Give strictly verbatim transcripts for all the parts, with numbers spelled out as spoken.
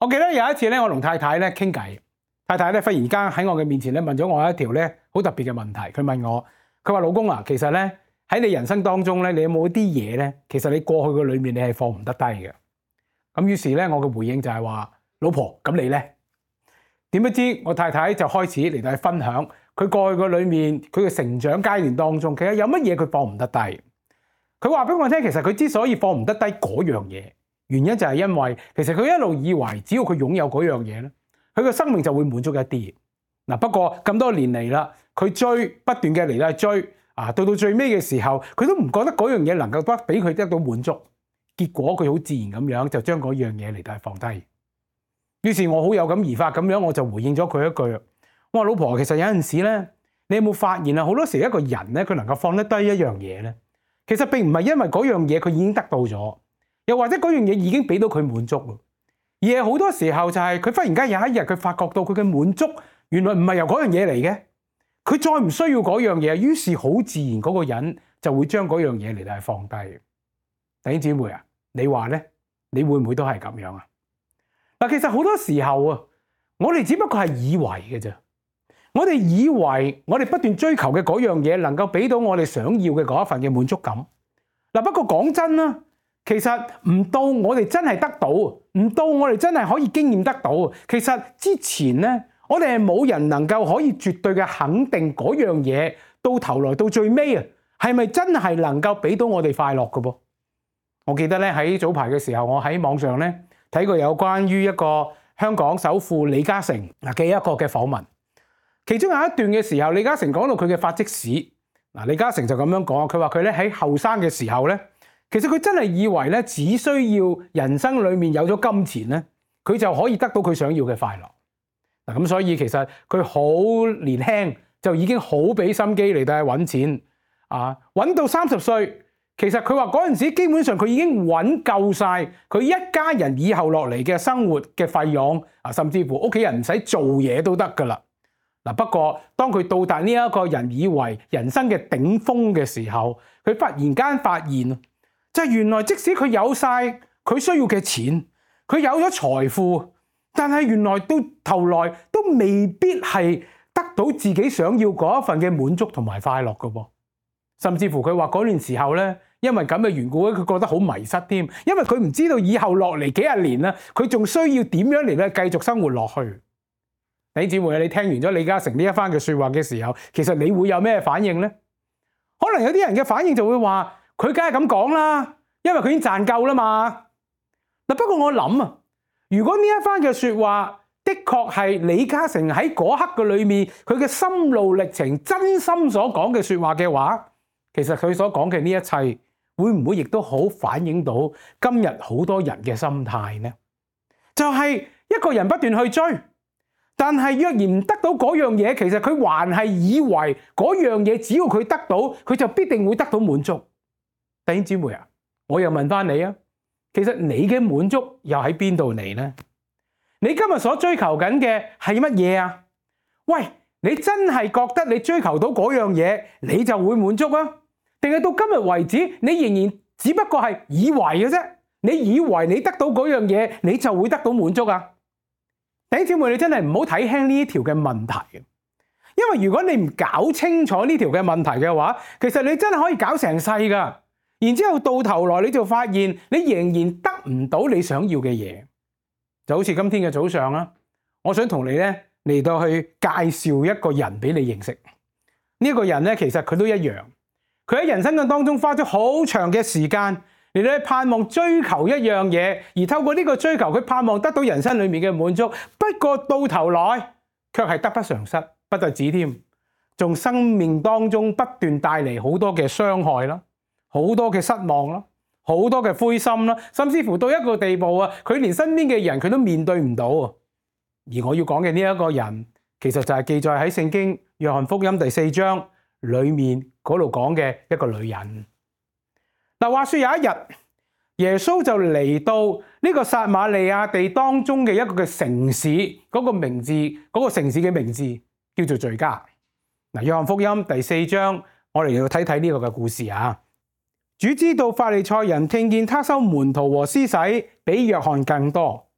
我記得有一次咧，我同太太咧傾偈，太太咧忽然間喺我嘅面前咧問咗我一條咧好特別嘅問題。佢問我，佢話老公啊，其實咧喺你人生當中咧，你有冇啲嘢咧，其實你過去嘅裏面你係放唔得低嘅？咁於是咧，我嘅回應就係話，老婆，咁你咧？點不知我太太就開始嚟到去分享佢過去嘅裏面，佢嘅成長階段當中，其實有乜嘢佢放唔得低？佢話俾我聽，其實佢之所以放唔得低嗰樣嘢，原因就係因為其實佢一路以為只要佢擁有嗰樣嘢咧，佢嘅生命就會滿足一啲。嗱，不過咁多年嚟啦，佢追不斷嘅嚟到去追啊，到到最尾嘅時候，佢都唔覺得嗰樣嘢能夠不俾佢得到滿足。結果佢好自然咁樣就將嗰樣嘢嚟到放低。於是我好有感而發咁樣，我就回應咗佢一句：我話老婆，其實有陣時咧，你有冇發現啊？好多時一個人咧，佢能夠放得低一樣嘢咧，其實並唔係因為嗰樣嘢佢已經得到咗，又或者嗰樣嘢已經俾到佢滿足，而係好多時候就係佢忽然間有一日佢發覺到佢嘅滿足原來唔係由嗰樣嘢嚟嘅，佢再唔需要嗰樣嘢，於是好自然嗰個人就會將嗰樣嘢嚟到放低。弟兄姊妹啊，你話咧，你會唔會都係咁樣啊？嗱，其實好多時候啊，我哋只不過係以為嘅啫，我哋以為我哋不斷追求嘅嗰樣嘢能夠俾到我哋想要嘅嗰一份嘅滿足感。嗱，不過講真啦，其實唔到我哋真係得到，唔到我哋真係可以經驗得到。其實之前咧，我哋係冇人能夠可以絕對嘅肯定嗰樣嘢到頭來到最尾啊，係咪真係能夠俾到我哋快樂嘅噃？我記得咧喺早排嘅時候，我喺網上咧睇過有關於一個香港首富李嘉誠嘅一個嘅訪問，其中有一段嘅時候，李嘉誠講到佢嘅發跡史。嗱，李嘉誠就咁樣講，佢話佢咧喺後生嘅時候咧，其實佢真係以為咧，只需要人生裏面有咗金錢咧，佢就可以得到佢想要嘅快樂。嗱，咁所以其實佢好年輕就已經好俾心機嚟到去揾錢啊，揾到三十歲。其實佢話嗰陣時基本上佢已經揾夠晒佢一家人以後落嚟嘅生活嘅費用啊，甚至乎屋企人唔使做嘢都得噶啦。嗱，不過當佢到達呢一個人以為人生嘅頂峰嘅時候，佢忽然間發現，就係原來即使佢有晒佢需要嘅錢，佢有咗財富，但係原來到頭來都未必係得到自己想要嗰一份嘅滿足同埋快樂噶噃。甚至乎佢話嗰段時候咧，因為咁嘅緣故咧，佢覺得好迷失添，因為佢唔知道以後落嚟幾十年咧，佢仲需要點樣嚟咧繼續生活落去。弟兄姊妹，你聽完咗李嘉誠呢一番嘅說話嘅時候，其實你會有咩反應咧？可能有啲人嘅反應就會話，佢梗係咁講啦，因為佢已經賺夠啦嘛。嗱，不過我諗啊，如果呢一番嘅說話的確係李嘉誠喺嗰刻嘅裏面，佢嘅心路歷程、真心所講嘅說話嘅話，其實佢所講嘅呢一切，會唔會亦都好反映到今日好多人嘅心態呢？就係一個人不斷去追，但係若然唔得到嗰樣嘢，其實佢還係以為嗰樣嘢只要佢得到，佢就必定會得到滿足。弟兄姊妹啊，我又問翻你啊，其實你嘅滿足又喺邊度嚟呢？你今日所追求緊嘅係乜嘢啊？喂，你真係覺得你追求到嗰樣嘢，你就會滿足啊？定係到今日為止，你仍然只不過係以為嘅啫？你以為你得到嗰樣嘢，你就會得到滿足啊？弟兄姊妹，你真係唔好睇輕呢一條嘅問題，因為如果你唔搞清楚呢條嘅問題嘅話，其實你真係可以搞成世噶。然之後到頭來你就發現，你仍然得唔到你想要嘅嘢。就好似今天嘅早上啦，我想同你咧嚟到去介紹一個人俾你認識。呢一個人咧，其實佢都一樣。佢喺人生嘅當中花咗好長嘅時間嚟到盼望追求一樣嘢，而透過呢個追求，佢盼望得到人生裏面嘅滿足。不過到頭來卻係得不償失，不特止添，從生命當中不斷帶嚟好多嘅傷害啦，好多嘅失望啦，好多嘅灰心啦，甚至乎到一個地步啊，佢連身邊嘅人佢都面對唔到。而我要講嘅呢一個人，其實就係記載喺聖經約翰福音第四章裏面嗰度講嘅一個女人。嗱，話說有一日，耶穌就嚟到呢個撒瑪利亞地當中嘅一個嘅城市，嗰個名字，嗰個城市嘅名字叫做敘加。嗱，約翰福音第四章，我哋要睇睇呢個嘅故事啊。主知道法利賽人聽見他收門徒和施洗比約翰更多，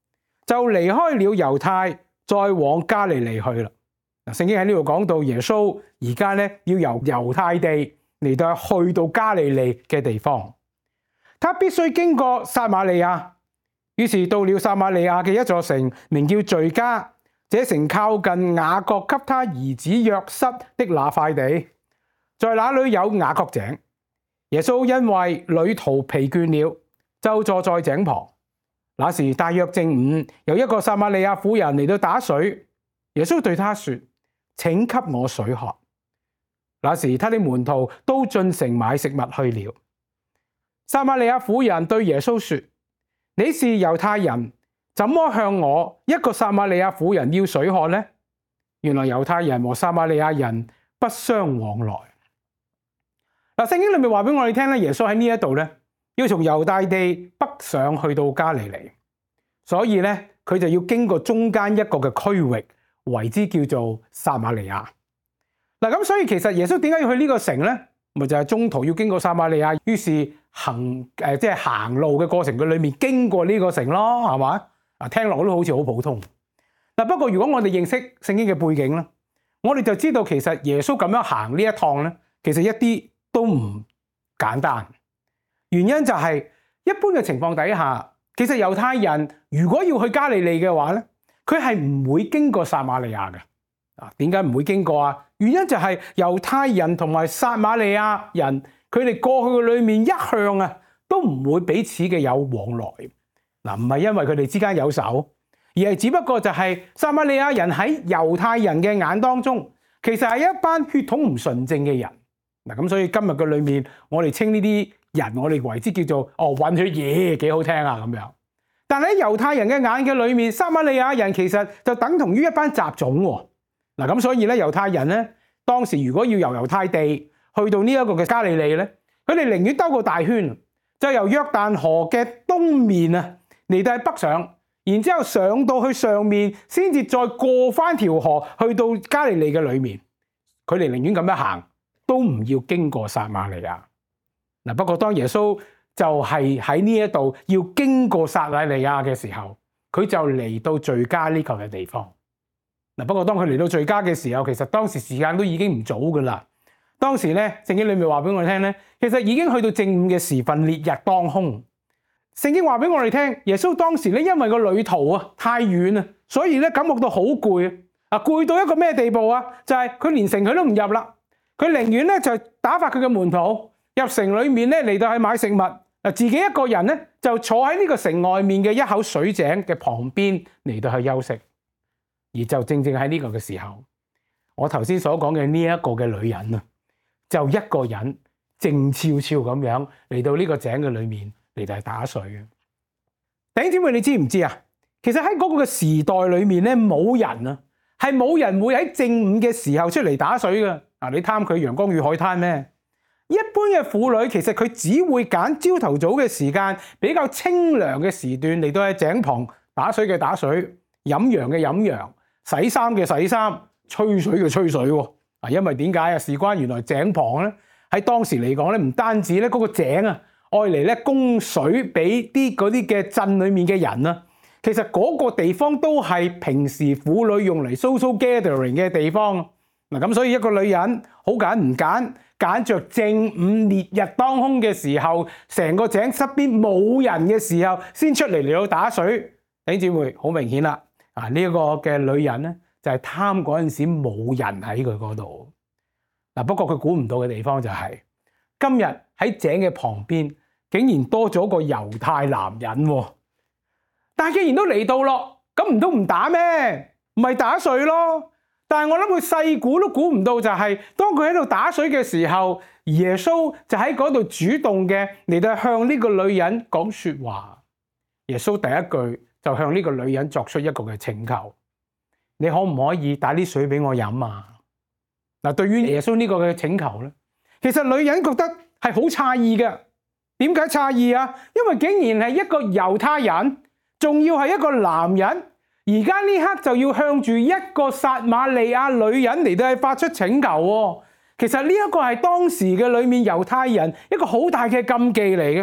就離開了猶太，再往加利利去啦。聖經喺呢度講到耶穌而家咧要由猶太地嚟到去到加利利嘅地方，他必須經過撒瑪利亞，於是到了撒瑪利亞嘅一座城，名叫敘加。這城靠近雅各給他兒子約瑟的那塊地，在那裏有雅各井。耶穌因為旅途疲倦了，就坐在井旁。那時大約正午，有一個撒瑪利亞婦人嚟到打水。耶穌對他說：請給我水喝。那時他的門徒都進城買食物去了。撒瑪利亞婦人對耶穌說：你是猶太人，怎麼向我一個撒瑪利亞婦人要水喝呢？原來猶太人和撒瑪利亞人不相往來。嗱，聖經裏面話俾我哋聽咧，耶穌喺呢一度咧，要從猶大地北上去到加利利，所以咧佢就要經過中間一個嘅區域，為之叫做撒瑪利亞。嗱，咁所以其實耶穌點解要去呢個城咧？咪就係中途要經過撒瑪利亞，於是行誒即係行路嘅過程嘅裏面經過呢個城咯，係嘛？啊，聽落都好似好普通。嗱，不過如果我哋認識聖經嘅背景咧，我哋就知道其實耶穌咁樣行呢一趟咧，其實一啲都唔簡單。原因就係一般嘅情況底下，其實猶太人如果要去加利利嘅話咧，佢係唔會經過撒瑪利亞嘅。啊，點解唔會經過啊？原因就係猶太人同埋撒瑪利亞人，佢哋過去嘅裏面一向啊，都唔會彼此嘅有往來。嗱，唔係因為佢哋之間有仇，而係只不過就係撒瑪利亞人喺猶太人嘅眼當中，其實係一班血統唔純正嘅人。嗱，咁所以今日嘅裏面，我哋稱呢啲人，我哋為之叫做哦混血兒，幾好聽啊咁樣。但係喺猶太人嘅眼嘅裏面，撒瑪利亞人其實就等同於一班雜種喎。嗱，咁所以咧，猶太人咧，當時如果要由猶太地去到呢一個嘅加利利咧，佢哋寧願兜個大圈，就由約旦河嘅東面啊嚟到北上，然之後上到去上面，先至再過翻條河去到加利利嘅裏面。佢哋寧願咁樣行，都唔要經過撒瑪利亞。嗱，不過當耶穌就係喺呢一度要經過撒瑪利亞嘅時候，佢就嚟到敘加呢個嘅地方。嗱，不過當佢嚟到敘加嘅時候，其實當時時間都已經唔早噶啦。當時咧，聖經裏面話俾我哋聽咧，其實已經去到正午嘅時分，烈日當空。聖經話俾我哋聽，耶穌當時咧因為個旅途啊太遠啊，所以咧感覺到好攰啊，攰到一個咩地步啊？就係佢連城佢都唔入啦，佢寧願咧就打發佢嘅門徒入城裏面咧嚟到去買食物，嗱，自己一個人咧就坐喺呢個城外面嘅一口水井嘅旁邊嚟到去休息。而就正正喺呢個嘅時候，我頭先所講嘅呢一個嘅女人啊，就一個人靜悄悄咁樣嚟到呢個井嘅裏面嚟到係打水嘅。弟兄姊妹，你知唔知啊？其實喺嗰個嘅時代裏面咧，冇人啊，係冇人會喺正午嘅時候出嚟打水嘅。嗱，你貪佢陽光與海灘咩？一般嘅婦女其實佢只會揀朝頭早嘅時間，比較清涼嘅時段嚟到喺井旁打水嘅打水，飲羊嘅飲羊。洗衫嘅洗衫，吹水嘅吹水喎。啊，因為點解啊？事關原來井旁咧，喺當時嚟講咧，唔單止咧嗰個井啊，愛嚟咧供水俾啲嗰啲嘅鎮裏面嘅人啊。其實嗰個地方都係平時婦女用嚟 social gathering 嘅地方。嗱，咁所以一個女人好揀唔揀，揀着正午烈日當空嘅時候，成個井側邊冇人嘅時候，先出嚟嚟到打水。弟兄姊妹，好明顯啦。啊！呢、這、一個嘅女人咧，就係、是、貪嗰陣時冇人喺佢嗰度。嗱，不過佢估唔到嘅地方就係、是、今日喺井嘅旁邊，竟然多咗個猶太男人喎。但係既然都嚟到咯，咁唔通唔打咩？唔係打水咯。但係我諗佢細估都估唔到、就是，就係當佢喺度打水嘅時候，耶穌就喺嗰度主動嘅嚟到向呢個女人講説話。耶穌第一句就向呢個女人作出一個嘅請求，你可唔可以打啲水俾我飲啊？嗱，對於耶穌呢個嘅請求咧，其實女人覺得係好詫異嘅。點解詫異啊？因為竟然係一個猶太人，仲要係一個男人，而家呢刻就要向住一個撒瑪利亞女人嚟到去發出請求喎。其實呢一個係當時嘅裏面猶太人一個好大嘅禁忌嚟嘅。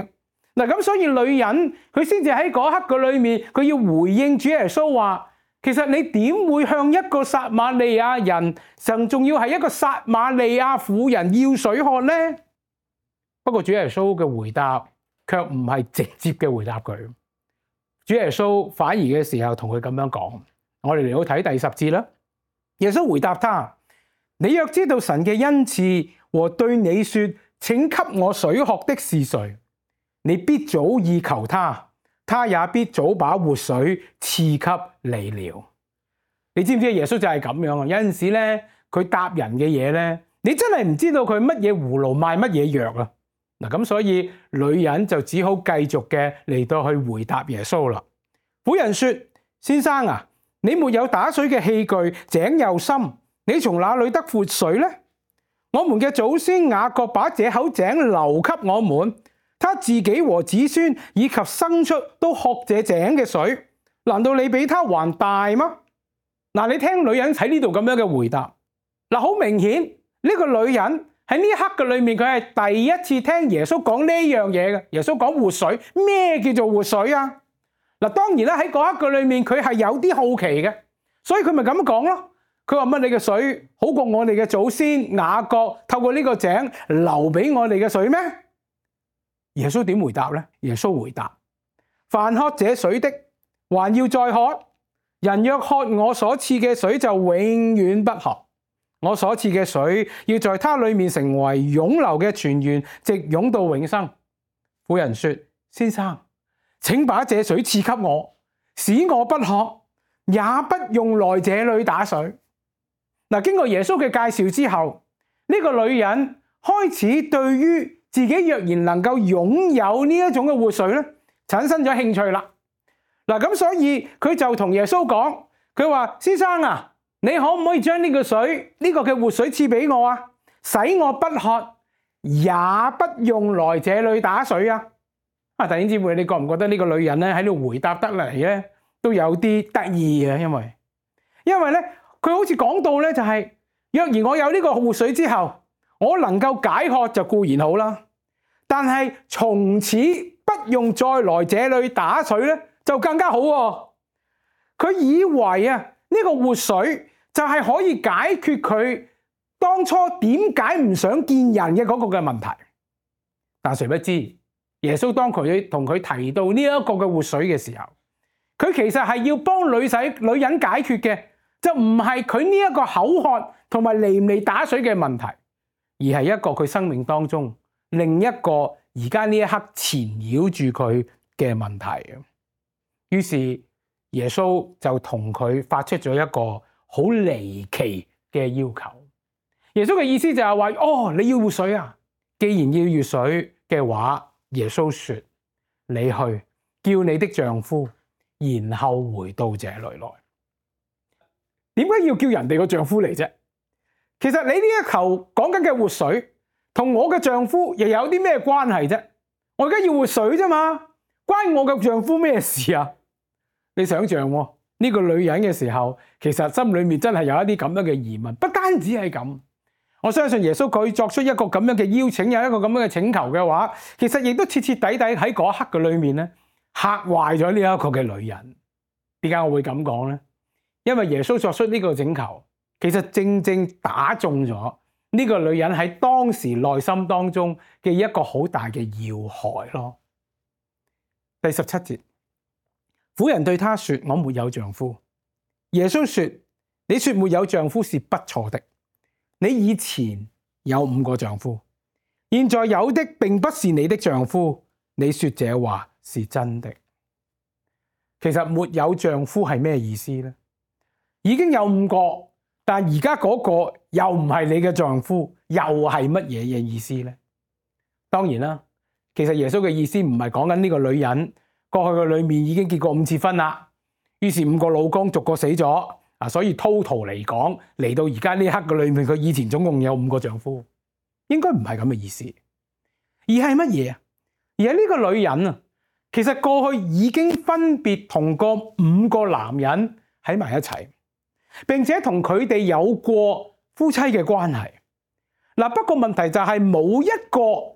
嗱，咁所以女人佢先至喺嗰刻嘅裏面，佢要回應主耶穌話，其實你點會向一個撒瑪利亞人，甚仲要係一個撒瑪利亞婦人要水喝呢？不過主耶穌嘅回答卻唔係直接嘅回答佢。主耶穌反而嘅時候同佢咁樣講，我哋嚟到睇第十節啦。耶穌回答他：你若知道神嘅恩賜和對你說請給我水喝的是誰，你必早已求他，他也必早把活水賜給你了。你知唔知耶穌就係咁樣啊？有陣時咧，佢答人嘅嘢咧，你真係唔知道佢乜嘢葫蘆賣乜嘢藥啊！嗱，咁所以女人就只好繼續嘅嚟到去回答耶穌啦。婦人說：先生啊，你沒有打水嘅器具，井又深，你從哪裏得活水呢？我們嘅祖先雅各把這口井留給我們，他自己和子孫以及牲畜都喝這井嘅水，難道你比他還大嗎？嗱，你聽女人喺呢度咁樣嘅回答，嗱，好明顯呢個女人喺呢一刻嘅裏面，佢係第一次聽耶穌講呢樣嘢嘅。耶穌講活水，咩叫做活水啊？嗱，當然啦，喺嗰刻嘅裏面，佢係有啲好奇嘅，所以佢咪咁講咯。佢話乜？你嘅水好過我哋嘅祖先雅各透過呢個井留俾我哋嘅水咩？耶穌點回答呢？耶穌回答：凡喝這水的，還要再喝；人若喝我所賜嘅水，就永遠不渴。我所賜嘅水，要在他裏面成為湧流嘅泉源，直湧到永生。婦人說：先生，請把這水賜給我，使我不渴，也不用來這裏打水。嗱，經過耶穌嘅介紹之後，呢個女人開始對於自己若然能夠擁有呢一種嘅活水咧，產生咗興趣啦。嗱，咁所以佢就同耶穌講，佢話：先生啊，你可唔可以將呢個水呢個嘅活水賜俾我啊？使我不渴，也不用來這裏打水啊！啊，弟兄姊妹，你覺唔覺得呢個女人咧喺度回答得嚟咧，都有啲得意嘅？因為因為咧。佢好似講到咧，就係若然我有呢個活水之後，我能夠解渴就固然好啦。但係從此不用再來這裏打水咧，就更加好喎。佢以為啊，呢個活水就係可以解決佢當初點解唔想見人嘅嗰個嘅問題。但誰不知耶穌當佢同佢提到呢一個嘅活水嘅時候，佢其實係要幫女仔女人解決嘅。就唔係佢呢一個口渴同埋嚟唔嚟打水嘅問題，而係一個佢生命當中另一個而家呢一刻纏繞住佢嘅問題。於是耶穌就同佢發出咗一個好離奇嘅要求。耶穌嘅意思就係話：哦，你要活水啊！既然要活水嘅話，耶穌說：你去叫你的丈夫，然後回到這裏來。點解要叫人哋個丈夫嚟啫？其實你呢一球講緊嘅活水，同我嘅丈夫又有啲咩關係啫？我而家要活水啫嘛，關我嘅丈夫咩事啊？你想象喎，呢個女人嘅時候，其實心裏面真係有一啲咁樣嘅疑問。不單止係咁，我相信耶穌佢作出一個咁樣嘅邀請，有一個咁樣嘅請求嘅話，其實亦都徹徹底底喺嗰一刻嘅裏面咧，嚇壞咗呢一個嘅女人。點解我會咁講咧？因為耶穌作出呢個請求，其實正正打中咗呢個女人喺當時內心當中嘅一個好大嘅要害咯。第十七節，婦人對他說：我沒有丈夫。耶穌說：你說沒有丈夫是不錯的，你以前有五個丈夫，現在有的並不是你的丈夫，你說這話是真的。其實沒有丈夫係咩意思呢？已經有五個，但而家嗰個又唔係你嘅丈夫，又係乜嘢嘅意思呢？當然啦，其實耶穌嘅意思唔係講緊呢個女人過去嘅裏面已經結過五次婚啦，於是五個老公逐個死咗啊，所以 total 嚟講嚟到而家呢刻嘅裏面，佢以前總共有五個丈夫，應該唔係咁嘅意思，而係乜嘢啊？而係呢個女人啊，其實過去已經分別同過五個男人喺埋一齊。並且同佢哋有過夫妻嘅關係。嗱，不過問題就係冇一個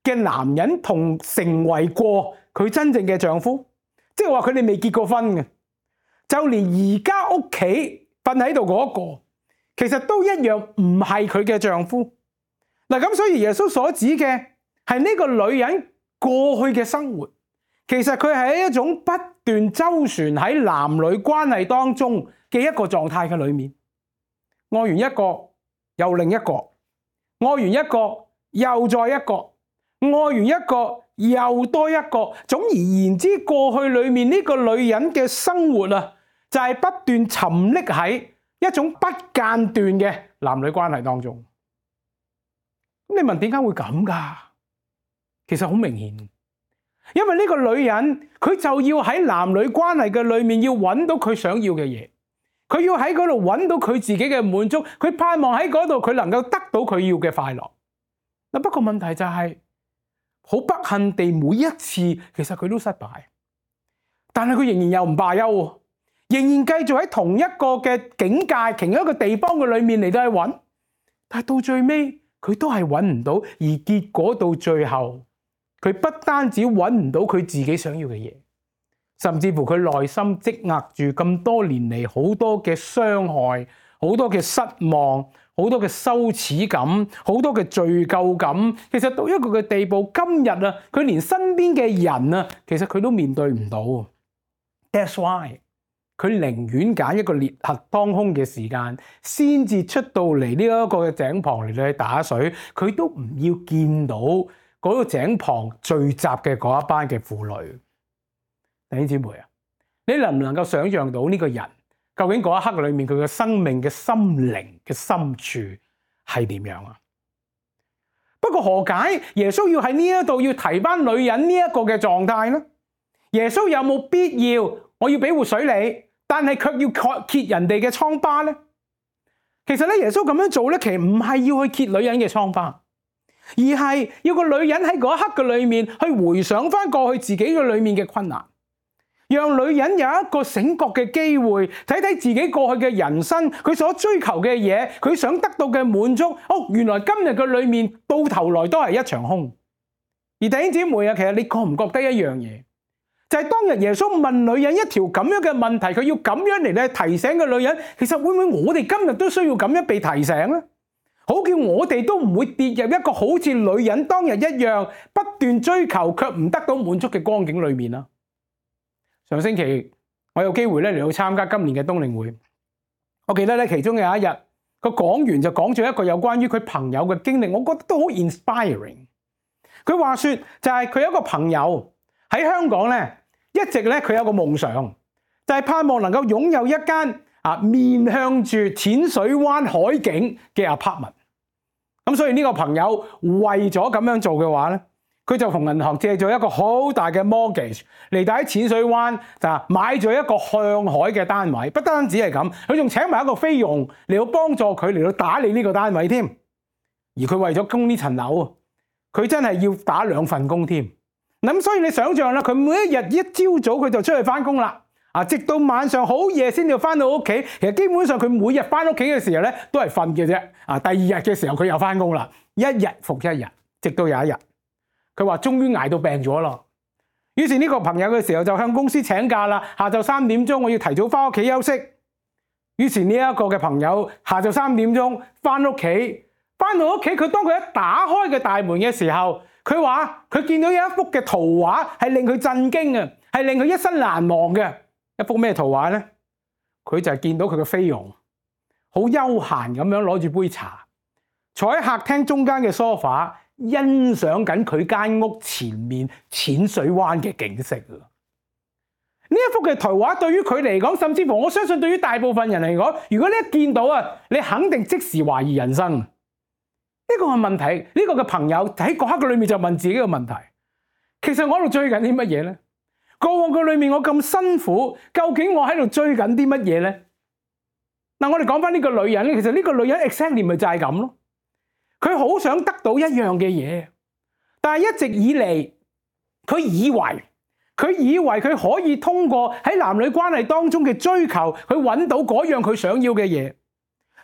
嘅男人同成為過佢真正嘅丈夫，即係話佢哋未結過婚嘅，就連而家屋企瞓喺度嗰個，其實都一樣唔係佢嘅丈夫。嗱，咁所以耶穌所指嘅係呢個女人過去嘅生活，其實佢係一種不斷周旋喺男女關係當中嘅一個狀態嘅裏面，愛完一個又另一個，愛完一個又再一個，愛完一個又多一個。總而言之，過去裏面呢個女人嘅生活啊，就係不斷沉溺喺一種不間斷嘅男女關係當中。咁你問點解會咁㗎？其實好明顯，因為呢個女人佢就要喺男女關係嘅裏面要揾到佢想要嘅嘢，佢要喺嗰度揾到佢自己嘅滿足，佢盼望喺嗰度佢能夠得到佢要嘅快樂。嗱，不過問題就係好不幸地，每一次其實佢都失敗，但係佢仍然又唔罷休，仍然繼續喺同一個嘅境界、同一個地方嘅裏面嚟到去揾，但係到最尾佢都係揾唔到，而結果到最後，佢不單止揾唔到佢自己想要嘅嘢，甚至乎佢內心積壓住咁多年嚟好多嘅傷害、好多嘅失望、好多嘅羞恥感、好多嘅罪疚感。其實到一個嘅地步，今日啊，佢連身邊嘅人啊，其實佢都面對唔到。That's why 佢寧願揀一個烈日當空嘅時間，先至出到嚟呢一個嘅井旁嚟到去打水，佢都唔要見到嗰個井旁聚集嘅嗰一班嘅婦女。弟兄姊妹啊，你能唔能夠想象到呢個人究竟嗰一刻裏面佢嘅生命嘅心靈嘅深處係點樣啊？不過何解耶穌要喺呢一度要提翻女人呢一個嘅狀態呢？耶穌有冇必要我要俾活水你，但係卻要揭人哋嘅瘡疤呢？其實咧，耶穌咁樣做咧，其實唔係要去揭女人嘅瘡疤，而係要個女人喺嗰一刻嘅裏面去回想翻過去自己嘅裏面嘅困難，讓女人有一個醒覺嘅機會，睇睇自己過去嘅人生，佢所追求嘅嘢，佢想得到嘅滿足。哦，原來今日嘅裏面到頭來都係一場空。而弟兄姊妹啊，其實你覺唔覺得一樣嘢？就係當日耶穌問女人一條咁樣嘅問題，佢要咁樣嚟咧提醒個女人，其實會唔會我哋今日都需要咁樣被提醒呢？好叫我哋都唔會跌入一個好似女人當日一樣不斷追求卻唔得到滿足嘅光景裏面啦。上星期我有機會咧嚟到參加今年嘅冬令會，我記得咧其中有一日個講員就講咗一個有關於佢朋友嘅經歷，我覺得都好 inspiring。佢話說就係佢有一個朋友喺香港咧，一直咧佢有個夢想，就係盼望能夠擁有一間啊面向住淺水灣海景嘅 apartment。咁所以呢個朋友為咗咁樣做嘅話咧，佢就同銀行借咗一個好大嘅 mortgage 嚟到喺淺水灣就買咗一個向海嘅單位。不單止係咁，佢仲請埋一個菲傭嚟到幫助佢嚟到打理呢個單位添。而佢為咗供呢層樓，佢真係要打兩份工添。咁所以你想象啦，佢每一日一朝早佢就出去翻工啦，啊，直到晚上好夜先至翻到屋企。其實基本上佢每日翻屋企嘅時候咧，都係瞓嘅啫。啊，第二日嘅時候佢又翻工啦，一日復一日，直到有一日，佢話終於捱到病咗咯。於是呢個朋友嘅時候就向公司請假啦，下晝三點鐘我要提早翻屋企休息。於是呢一個嘅朋友下晝三點鐘翻屋企，翻到屋企佢當佢一打開嘅大門嘅時候，佢話佢見到有一幅嘅圖畫係令佢震驚嘅，係令佢一生難忘嘅。一幅咩圖畫呢？佢就係見到佢嘅菲傭好悠閒咁樣攞住杯茶，坐喺客廳中間嘅梳化，欣賞緊佢間屋前面淺水灣嘅景色。呢一幅嘅圖畫對於佢嚟講，甚至乎我相信對於大部分人嚟講，如果你一見到啊，你肯定即時懷疑人生。呢個係問題，呢個嘅朋友喺嗰刻裏面就問自己個問題：其實我喺度追緊啲乜嘢呢？過往嘅裏面我咁辛苦，究竟我喺度追緊啲乜嘢呢？嗱，我哋講翻呢個女人咧，其實呢個女人 exactly 咪就係咁咯。佢好想得到一樣嘅嘢，但係一直以嚟，佢以為佢以為佢可以通過喺男女關係當中嘅追求，去揾到嗰樣佢想要嘅嘢。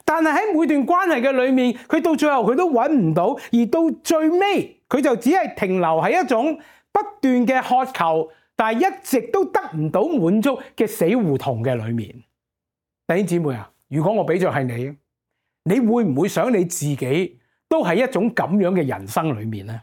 但係喺每段關係嘅裏面，佢到最後佢都揾唔到，而到最尾佢就只係停留喺一種不斷嘅渴求，但係一直都得唔到滿足嘅死胡同嘅裏面。弟兄姊妹啊，如果我俾着係你，你會唔會想你自己都係一種咁樣嘅人生裏面呢？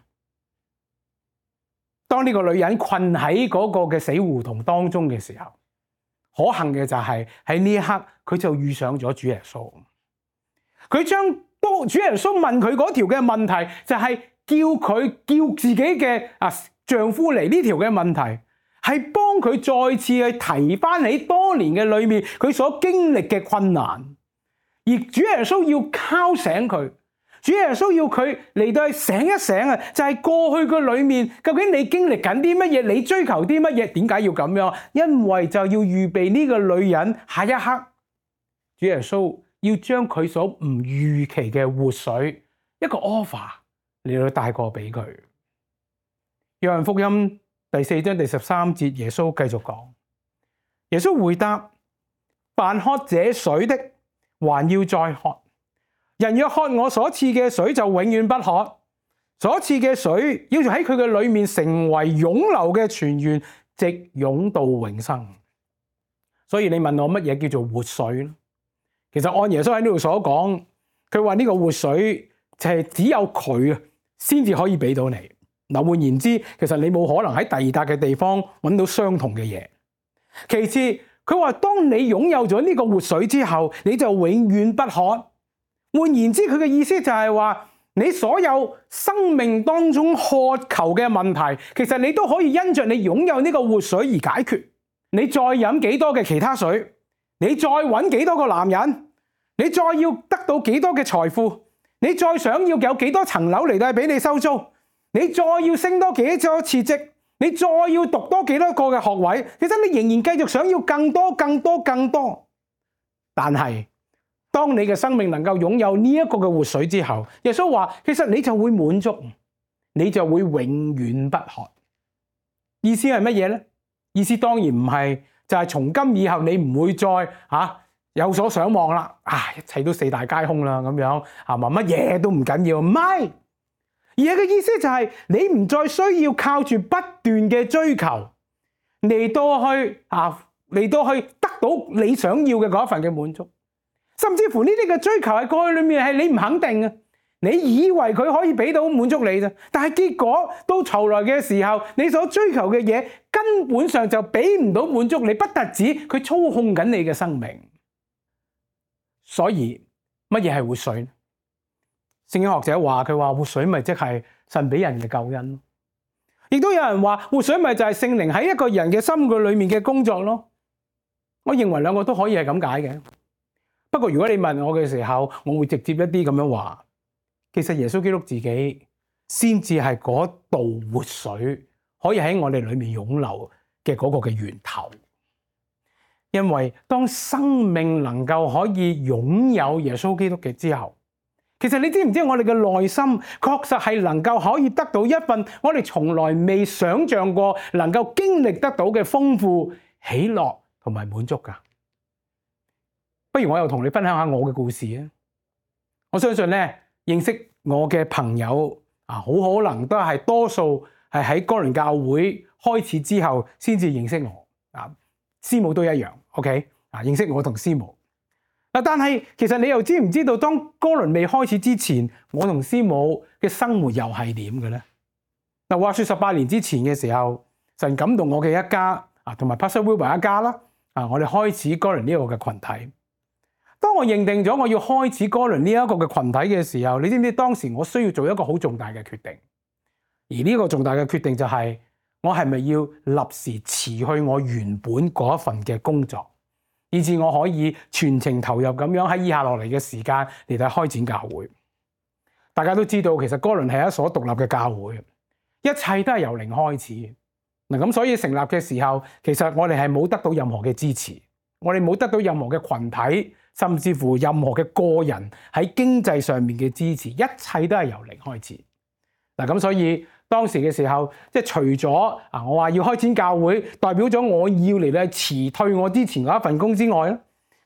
當呢個女人困喺嗰個嘅死胡同當中嘅時候，可幸嘅就係喺呢一刻佢就遇上咗主耶穌。佢將當主耶穌問佢嗰條嘅問題，就係叫佢叫自己嘅啊丈夫嚟呢條嘅問題，係幫佢再次去提翻起多年嘅裏面佢所經歷嘅困難，而主耶穌要敲醒佢，主耶穌要佢嚟到去醒一醒啊！就係過去嘅裏面，究竟你經歷緊啲乜嘢？你追求啲乜嘢？點解要咁樣？因為就要預備呢個女人下一刻，主耶穌要將佢所唔預期嘅活水一個 offer 嚟到帶過俾佢。約翰福音第四章第十三節，耶穌繼續講：耶穌回答，凡喝這水的，還要再喝；人若喝我所賜嘅水，就永遠不渴。所賜嘅水要喺佢嘅裏面成為湧流嘅泉源，直湧到永生。所以你問我乜嘢叫做活水呢？其實按耶穌喺呢度所講，佢話呢個活水就係只有佢啊，先至可以俾到你。嗱，換言之，其實你冇可能喺第二笪嘅地方揾到相同嘅嘢。其次，佢話當你擁有咗呢個活水之後，你就永遠不渴。換言之，佢嘅意思就係話，你所有生命當中渴求嘅問題，其實你都可以因着你擁有呢個活水而解決。你再飲幾多嘅其他水，你再揾幾多個男人，你再要得到幾多嘅財富，你再想要有幾多層樓嚟到俾你收租，你再要升多幾多次職，你再要讀多幾多個嘅學位，其實你仍然繼續想要更多、更多、更多。但係當你嘅生命能夠擁有呢一個嘅活水之後，耶穌話，其實你就會滿足，你就會永遠不渴。意思係乜嘢呢？意思當然唔係就係從今以後你唔會再吓、啊、有所想望啦，啊一切都四大皆空啦咁樣啊，乜嘢都唔緊要，唔係。而嘅意思就係你唔再需要靠住不斷嘅追求嚟到去啊嚟到去得到你想要嘅嗰一份嘅滿足，甚至乎呢啲嘅追求喺過去裏面係你唔肯定嘅，你以為佢可以俾到滿足你啫，但係結果到頭來嘅時候，你所追求嘅嘢根本上就俾唔到滿足你，不特止佢操控緊你嘅生命。所以乜嘢係活水呢？聖經學者話，佢話活水咪即係神俾人嘅救恩，亦都有人話活水咪就係聖靈喺一個人嘅心嘅裏面嘅工作咯。我認為兩個都可以係咁解嘅。不過如果你問我嘅時候，我會直接一啲咁樣話，其實耶穌基督自己先至係嗰道活水，可以喺我哋裏面湧流嘅嗰個嘅源頭。因為當生命能夠可以擁有耶穌基督嘅之後，其實你知唔知我哋嘅內心確實係能夠可以得到一份我哋從來未想象過能夠經歷得到嘅豐富喜樂同埋滿足㗎。不如我又同你分享下我嘅故事啊！我相信咧，認識我嘅朋友啊，好可能都係多數係喺哥倫教會開始之後先至認識我啊。師母都一樣 ，OK 啊，認識我同師母。但係其實你又知唔知道，當哥倫未開始之前，我同師母嘅生活又係點嘅咧？嗱，話說十八年之前嘅時候，神感動我嘅一家啊，同埋 Pastor Wilbur 一家啦，啊，我哋開始哥倫呢個嘅群體。當我認定咗我要開始哥倫呢一個嘅群體嘅時候，你知唔知當時我需要做一個好重大嘅決定？而呢個重大嘅決定就係、是、我係咪要立時辭去我原本嗰一份嘅工作，以致我可以全程投入咁樣喺以下落嚟嘅時間嚟到開展教會。大家都知道，其實哥倫係一所獨立嘅教會，一切都係由零開始嗱。咁所以成立嘅時候，其實我哋係冇得到任何嘅支持，我哋冇得到任何嘅群體，甚至乎任何嘅個人喺經濟上面嘅支持，一切都係由零開始嗱。咁所以當時嘅時候，即係除咗啊，我話要開展教會，代表咗我要嚟咧辭退我之前嗰一份工之外咧，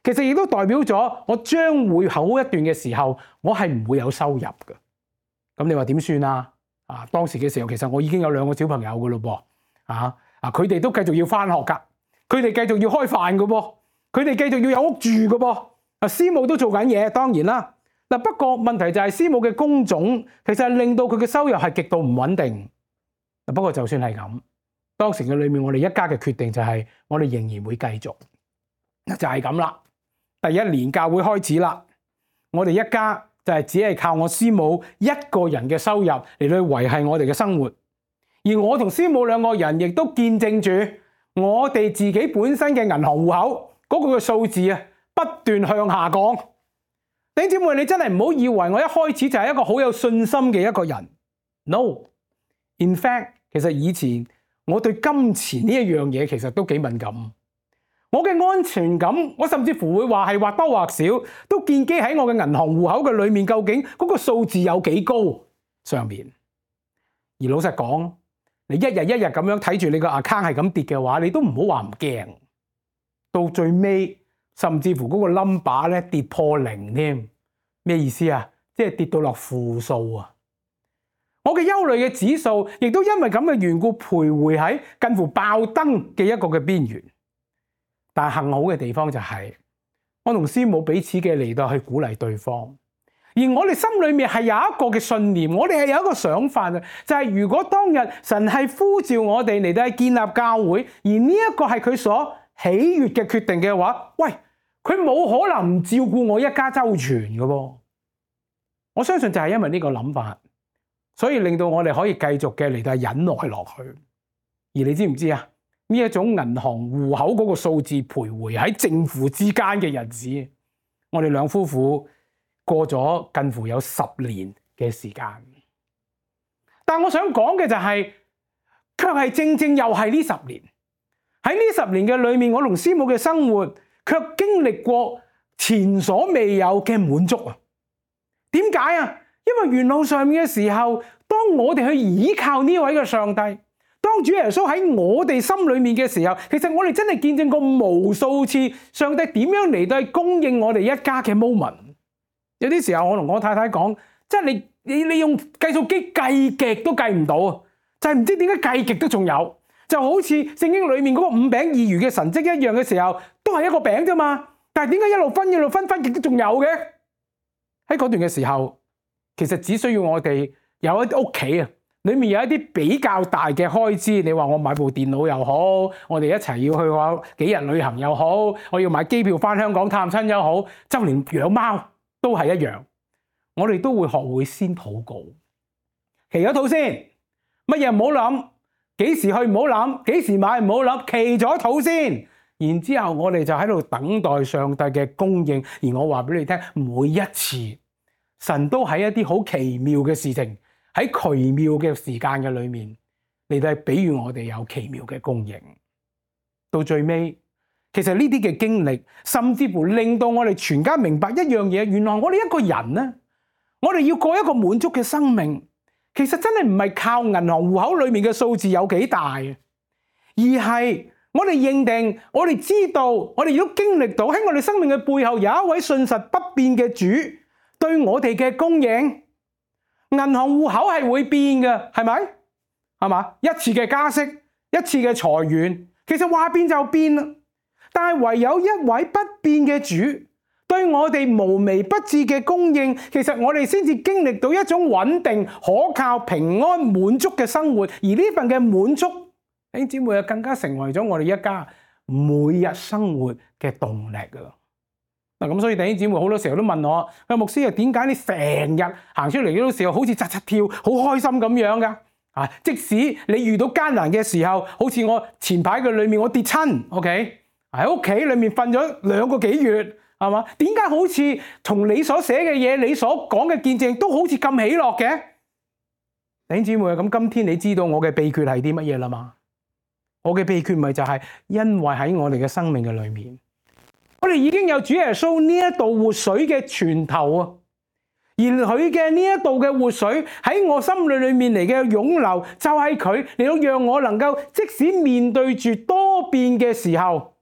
其實亦都代表咗我將會好一段嘅時候，我係唔會有收入嘅。咁你話點算啊？啊，當時嘅時候，其實我已經有兩個小朋友嘅咯噃。啊啊，佢哋都繼續要返學㗎，佢哋繼續要開飯嘅噃，佢哋繼續要有屋住嘅噃。啊，師母都做緊嘢，當然啦。嗱，不過問題就係師母嘅工種其實係令到佢嘅收入係極度唔穩定。嗱，不過就算係咁，當時嘅裏面我哋一家嘅決定就係我哋仍然會繼續。就係咁啦。第一年教會開始啦，我哋一家就係只係靠我師母一個人嘅收入嚟去維繫我哋嘅生活，而我同師母兩個人亦都見證住我哋自己本身嘅銀行戶口嗰個嘅數字啊不斷向下降。弟兄姊妹，你真係唔好以為我一開始就係一個好有信心嘅一個人。No，in fact， 其實以前我對金錢呢一樣嘢其實都幾敏感。我嘅安全感，我甚至乎會話係或多或少都建基喺我嘅銀行戶口嘅裏面，究竟嗰個數字有幾高上面。而老實講，你一日一日咁樣睇住你個 account 係咁跌嘅話，你都唔好話唔驚。到最尾，甚至乎嗰個 number 咧跌破零添，咩意思啊？即係跌到落負數啊！我嘅憂慮嘅指數，亦都因為咁嘅緣故，徘徊喺近乎爆燈嘅一個嘅邊緣。但係幸好嘅地方就係，我同師母彼此嘅嚟到去鼓勵對方，而我哋心裏面係有一個嘅信念，我哋係有一個想法嘅，就係如果當日神係呼召我哋嚟到去建立教會，而呢一個係佢所喜悅嘅決定嘅話，喂，佢冇可能唔照顧我一家周全嘅噃。我相信就係因為呢個諗法，所以令到我哋可以繼續嘅嚟到忍耐落去。而你知唔知啊？呢一種銀行戶口嗰個數字徘徊喺正負之間嘅日子，我哋兩夫婦過咗近乎有十年嘅時間。但我想講嘅就係，卻係正正又係呢十年，喺呢十年嘅裏面，我同師母嘅生活卻經歷過前所未有嘅滿足啊！點解啊？因為沿路上面嘅時候，當我哋去依靠呢位嘅上帝，當主耶穌喺我哋心裏面嘅時候，其實我哋真係見證過無數次上帝點樣嚟到供應我哋一家嘅 moment。有啲時候我同我太太講，即係你你你用計數機計極都計唔到啊！就係唔知點解計極都仲有，就好似聖經裏面嗰個五餅二魚嘅神蹟一樣嘅時候，都係一個餅啫嘛。但係點解一路分一路分分極都仲有嘅？喺嗰段嘅時候，其實只需要我哋有一啲屋企啊。裏面有一啲比較大嘅開支，你話我買部電腦又好，我哋一齊要去話幾日旅行又好，我要買機票返香港探親又好，就連養貓都係一樣，我哋都會學會先禱告，祈咗禱先，乜嘢唔好諗，幾時去唔好諗，幾時買唔好諗，祈咗禱先，然之後我哋就喺度等待上帝嘅供應。而我話俾你聽，每一次神都喺一啲好奇妙嘅事情，喺奇妙嘅時間嘅裏面，嚟到係比喻我哋有奇妙嘅供應。到最尾，其實呢啲嘅經歷，甚至乎令到我哋全家明白一樣嘢，原來我哋一個人呢，我哋要過一個滿足嘅生命，其實真係唔係靠銀行戶口裏面嘅數字有幾大，而係我哋認定，我哋知道，我哋亦都經歷到喺我哋生命嘅背後有一位信實不變嘅主對我哋嘅供應。銀行戶口係會變嘅，係咪？係嘛？一次嘅加息，一次嘅裁員，其實話變就變啦。但係唯有一位不變嘅主對我哋無微不至嘅供應，其實我哋先至經歷到一種穩定、可靠、平安、滿足嘅生活。而呢份嘅滿足，弟兄姊妹啊，更加成為咗我哋一家每日生活嘅動力噶。嗱，咁所以弟兄姊妹好多時候都問我，阿牧師啊，點解你成日行出嚟嗰啲時候好似扎扎跳，好開心咁樣噶？啊，即使你遇到艱難嘅時候，好似我前排嘅裏面我跌親 ，OK， 喺屋企裏面瞓咗兩個幾月，係嘛？點解好似同你所寫嘅嘢，你所講嘅見證都好似咁喜樂嘅？弟兄姊妹啊，咁今天你知道我嘅秘訣係啲乜嘢啦嘛？我嘅秘訣咪就係因為喺我哋嘅生命嘅裏面，我哋已經有主耶穌呢一道活水嘅泉頭啊，而佢嘅呢一道嘅活水喺我心裏裏面嚟嘅湧流，就係佢嚟到讓我能夠即使面對住多變嘅時候，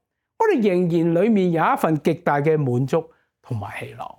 我哋仍然裏面有一份極大嘅滿足同埋喜樂。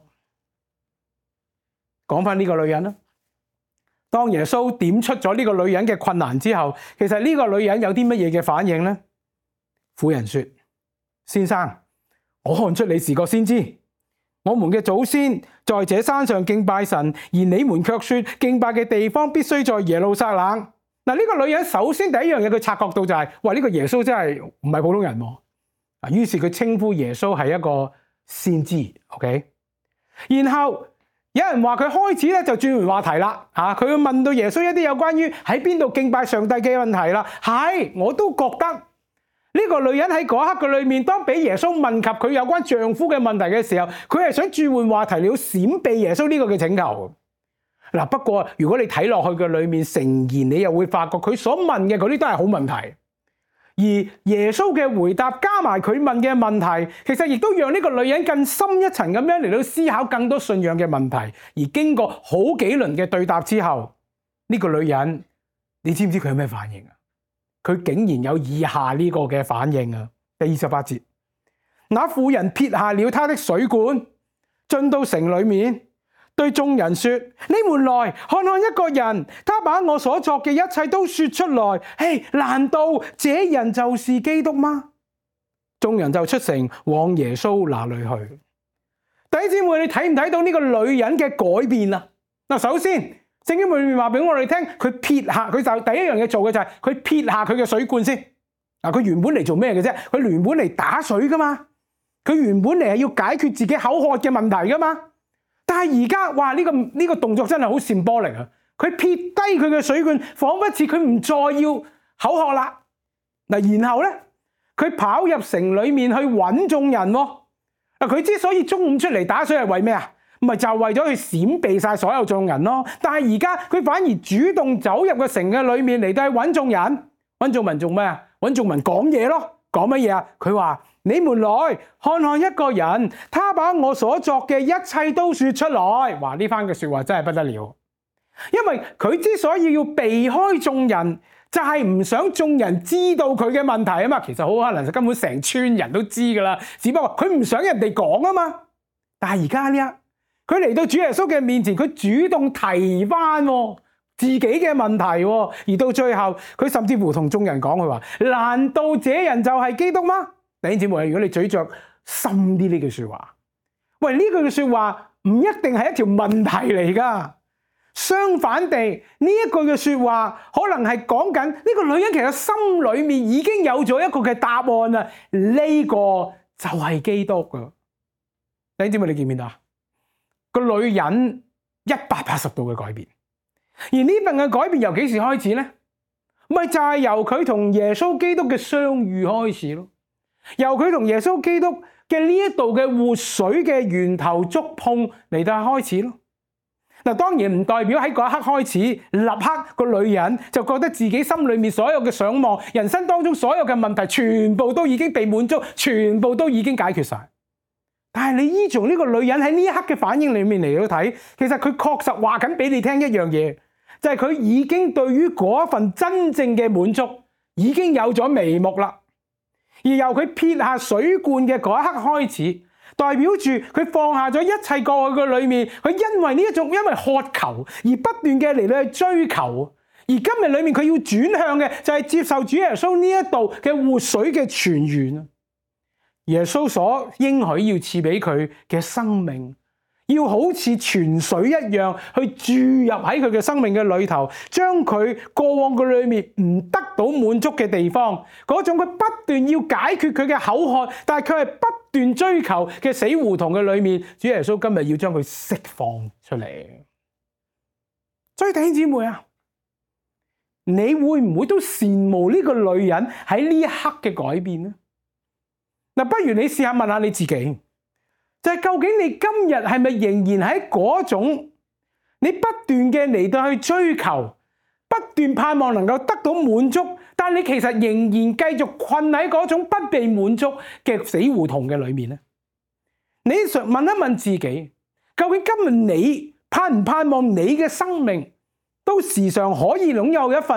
講翻呢個女人啦，當耶穌點出咗呢個女人嘅困難之後，其實呢個女人有啲乜嘢嘅反應呢？婦人說：先生，我看出你是個先知。我們嘅祖先在這山上敬拜神，而你們卻說敬拜嘅地方必須在耶路撒冷。嗱，呢個女人首先第一樣嘢佢察覺到就係、是，哇！呢、這個耶穌真係唔係普通人喎。啊，於是佢稱呼耶穌係一個先知。OK， 然後有人話佢開始咧就轉換話題啦。嚇，佢會問到耶穌一啲有關於喺邊度敬拜上帝嘅問題啦。係，我都覺得。呢個女人喺嗰刻嘅裏面，當俾耶穌問及佢有關丈夫嘅問題嘅時候，佢係想轉換話題，你要閃避耶穌呢個嘅請求。嗱，不過如果你睇落去嘅裏面，誠然你又會發覺佢所問嘅嗰啲都係好問題，而耶穌嘅回答加埋佢問嘅問題，其實亦都讓呢個女人更深一層咁樣嚟到思考更多信仰嘅問題。而經過好幾輪嘅對答之後，呢個女人，你知唔知佢有咩反應啊？佢竟然有以下呢個嘅反應啊！第二十八節，那婦人撇下了她的水罐，進到城裏面，對眾人說：你們來看看一個人，他把我所作嘅一切都說出來。嘿，難道這人就是基督嗎？眾人就出城往耶穌那裏去。弟兄姊妹，你睇唔睇到呢個女人嘅改變啊？嗱，首先。聖經裏面話俾我哋聽，佢撇下，佢就第一樣嘢做嘅就係佢撇下佢嘅水罐先。嗱，佢原本嚟做咩嘅啫？佢原本嚟打水噶嘛，佢原本嚟係要解決自己口渴嘅問題噶嘛。但係而家，哇！呢個呢個動作真係好symbolic啊！佢撇低佢嘅水罐，彷彿似佢唔再要口渴啦。嗱，然後咧，佢跑入城裏面去揾眾人喎。嗱，佢之所以中午出嚟打水係為咩啊？咪就係為咗去閃避晒所有眾人咯，但係而家佢反而主動走入個城嘅裏面嚟到去揾眾人，揾眾民做咩啊？揾眾民講嘢咯，講乜嘢啊？佢話：你們來看看一個人，他把我所作嘅一切都說出來。話呢番嘅說話真係不得了，因為佢之所以要避開眾人，就係唔想眾人知道佢嘅問題啊嘛。其實好可能根本成村人都知噶啦，只不過佢唔想人哋講啊嘛。但係而家呢一佢嚟到主耶穌嘅面前，佢主動提翻自己嘅問題，而到最後佢甚至乎同眾人講，佢話：難道這人就係基督嗎？弟兄姊妹，如果你咀嚼深啲呢句說話，喂，呢句嘅說話唔一定係一條問題嚟噶，相反地，呢一句嘅說話可能係講緊呢個女人其實心裏面已經有咗一個嘅答案啦，呢個就係基督噶。弟兄姊妹，你見唔見到啊？個女人一百八十度嘅改變，而呢份嘅改變由幾時開始呢？咪就係由佢同耶穌基督嘅相遇開始咯，由佢同耶穌基督嘅呢一度嘅活水嘅源頭觸碰嚟到開始咯。嗱，當然唔代表喺嗰一刻開始，立刻個女人就覺得自己心裏面所有嘅想望，人生當中所有嘅問題，全部都已經被滿足，全部都已經解決晒。但係你依從呢個女人喺呢一刻嘅反應裏面嚟到睇，其實佢確實話緊俾你聽一樣嘢，就係佢已經對於嗰一份真正嘅滿足已經有咗眉目啦。而由佢撇下水罐嘅嗰一刻開始，代表住佢放下咗一切過去嘅裏面，佢因為呢一種因為渴求而不斷嘅嚟到去追求，而今日裏面佢要轉向嘅就係接受主耶穌呢一度嘅活水嘅泉源。耶穌所應許要賜俾佢嘅生命，要好似泉水一樣去注入喺佢嘅生命嘅裏頭，將佢過往嘅裏面唔得到滿足嘅地方，嗰種佢不斷要解決佢嘅口渴，但係佢係不斷追求嘅死胡同嘅裏面，主耶穌今日要將佢釋放出嚟。所以弟兄姊妹啊，你會唔會都羨慕呢個女人喺呢一刻嘅改變呢？嗱，不如你試下問下你自己，就係究竟你今日係咪仍然喺嗰種你不斷嘅嚟到去追求，不斷盼望能夠得到滿足，但係你其實仍然繼續困喺嗰種不被滿足嘅死胡同嘅裏面呢？你想問一問自己，究竟今日你盼唔盼望你嘅生命都時常可以擁有一份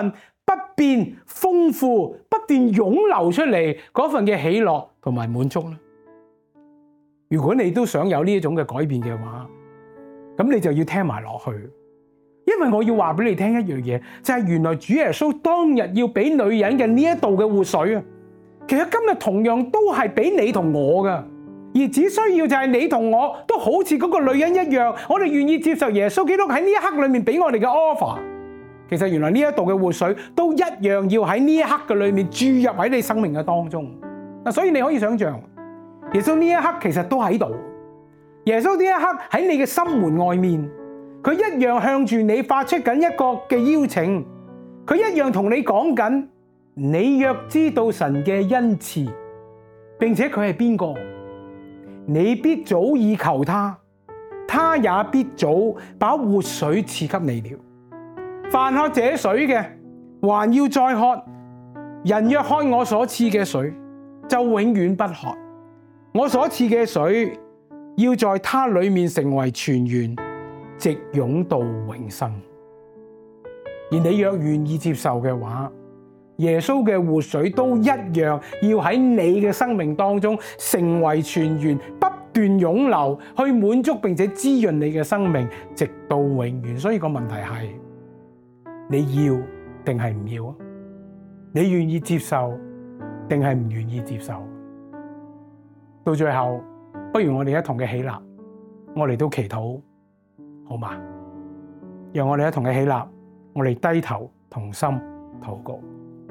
不變、豐富、不斷湧流出嚟嗰份嘅喜樂同埋滿足咧？如果你都想有呢一種嘅改變嘅話，咁你就要聽埋落去，因為我要話俾你聽一樣嘢，就係原來主耶穌當日要俾女人嘅呢一道嘅活水啊，其實今日同樣都係俾你同我噶，而只需要就係你同我都好似嗰個女人一樣，我哋願意接受耶穌基督喺呢一刻裏面俾我哋嘅 offer。其實原來呢一道嘅活水都一樣要喺呢一刻嘅裏面注入喺你生命嘅當中。嗱，所以你可以想象，耶穌呢一刻其實都喺度。耶穌呢一刻喺你嘅心門外面，佢一樣向住你發出緊一個嘅邀請，佢一樣同你講緊：你若知道神嘅恩賜，並且佢係邊個，你必早已求他，他也必早把活水賜給你了。凡喝這水嘅，還要再喝；人若喝我所賜嘅水，就永遠不渴。我所賜嘅水，要在他裏面成為泉源，直湧到永生。而你若願意接受嘅話，耶穌嘅活水都一樣要喺你嘅生命當中成為泉源，不斷湧流，去滿足並且滋潤你嘅生命，直到永遠。所以個問題係，你要定係唔要啊？你願意接受定係唔願意接受？到最後，不如我哋一同嘅起立，我哋都祈禱，好嗎？讓我哋一同嘅起立，我哋低頭同心禱告。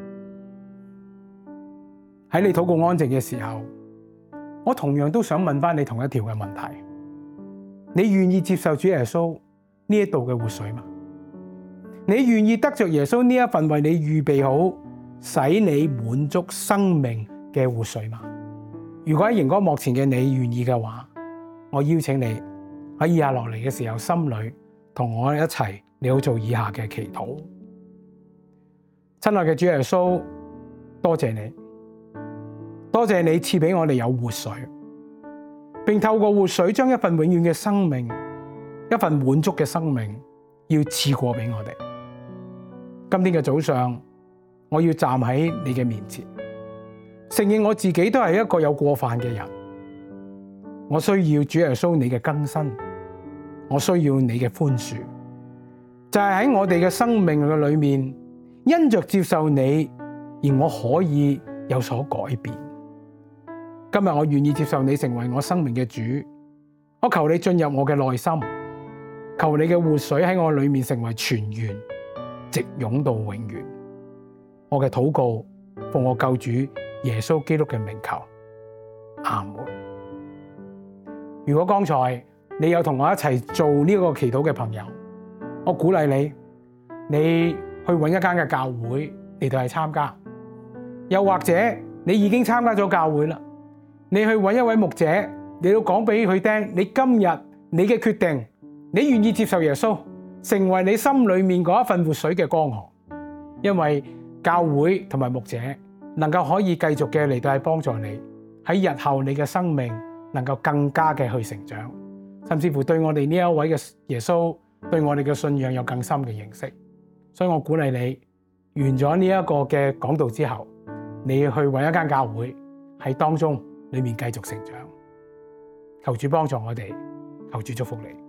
喺你禱告安靜嘅時候，我同樣都想問翻你同一條嘅問題：你願意接受主耶穌呢一道嘅活水嗎？你願意得着耶穌呢一份為你預備好，使你滿足生命嘅活水嗎？如果喺熒光幕前嘅你願意嘅話，我邀請你喺以下落嚟嘅時候，心裏同我一齊，你好做以下嘅祈禱。親愛嘅主耶穌，多謝你，多謝你賜俾我哋有活水，並透過活水將一份永遠嘅生命，一份滿足嘅生命，要賜過俾我哋。今天嘅早上，我要站喺你嘅面前，承認我自己都係一個有過犯嘅人。我需要主耶穌你嘅更新，我需要你嘅寬恕，就係喺我哋嘅生命嘅裏面，因着接受你，而我可以有所改變。今日我願意接受你成為我生命嘅主，我求你進入我嘅內心，求你嘅活水喺我裏面成為泉源，直湧到永遠。我嘅禱告奉我救主耶穌基督嘅名求，阿門。如果剛才你有同我一齊做呢個祈禱嘅朋友，我鼓勵你，你去揾一間嘅教會嚟到去參加，又或者你已經參加咗教會啦，你去揾一位牧者，你要講俾佢聽，你今日你嘅決定，你願意接受耶穌，成為你心裏面嗰一份活水嘅江河，因為教會同埋牧者能夠可以繼續嘅嚟到係幫助你喺日後你嘅生命能夠更加嘅去成長，甚至乎對我哋呢一位嘅耶穌，對我哋嘅信仰有更深嘅認識。所以我鼓勵你完咗呢一個嘅講道之後，你要去揾一間教會喺當中裏面繼續成長。求主幫助我哋，求主祝福你。